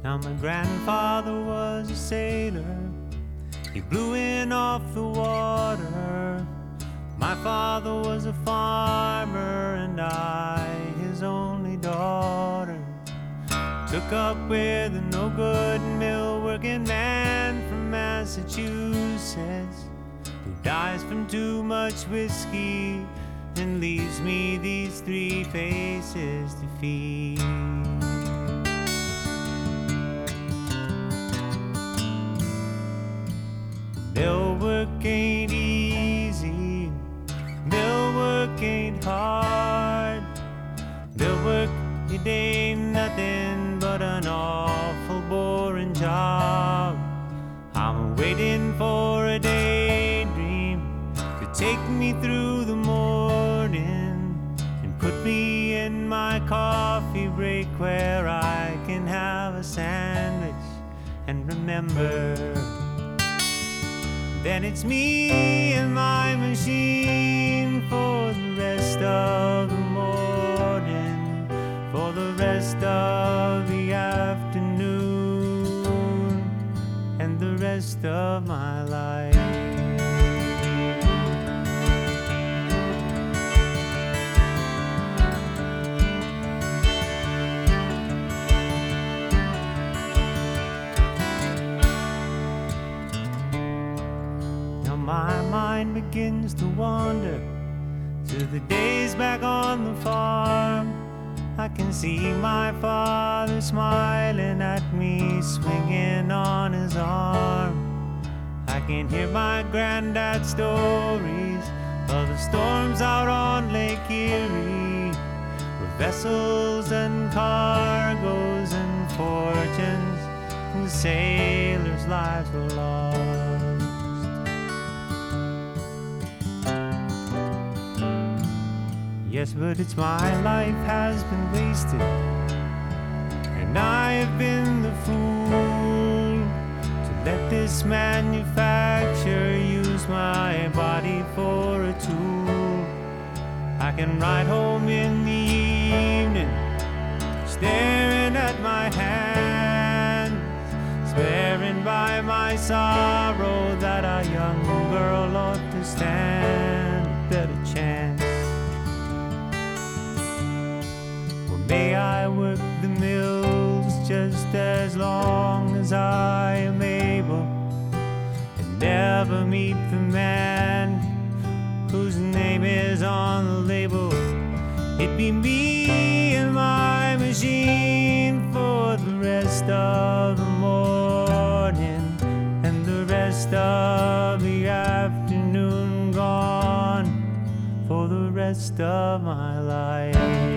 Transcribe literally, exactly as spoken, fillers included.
Now my grandfather was a sailor, he blew in off the water. My father was a farmer and I, his only daughter, took up with a no-good mill-working man from Massachusetts, who dies from too much whiskey and leaves me these three faces to feed. Mill work ain't easy, mill work ain't hard. Mill work, it ain't nothing but an awful boring job. I'm waiting for a daydream to take me through the morning and put me in my coffee break where I can have a sandwich and remember. Then it's me and my machine for the rest of the morning, for the rest of the afternoon, and the rest of my life. My mind begins to wander to the days back on the farm. I can see my father smiling at me, swinging on his arm. I can hear my granddad's stories of the storms out on Lake Erie, where vessels and cargoes and fortunes and sailors' lives were lost. Yes, but it's my life has been wasted, and I've been the fool to let this manufacturer use my body for a tool. I can ride home in the evening, staring at my hands, swearing by my sorrow that a young girl ought to stand a better chance. May I work the mills just as long as I am able, and never meet the man whose name is on the label. It'd be me and my machine for the rest of the morning and the rest of the afternoon, gone for the rest of my life.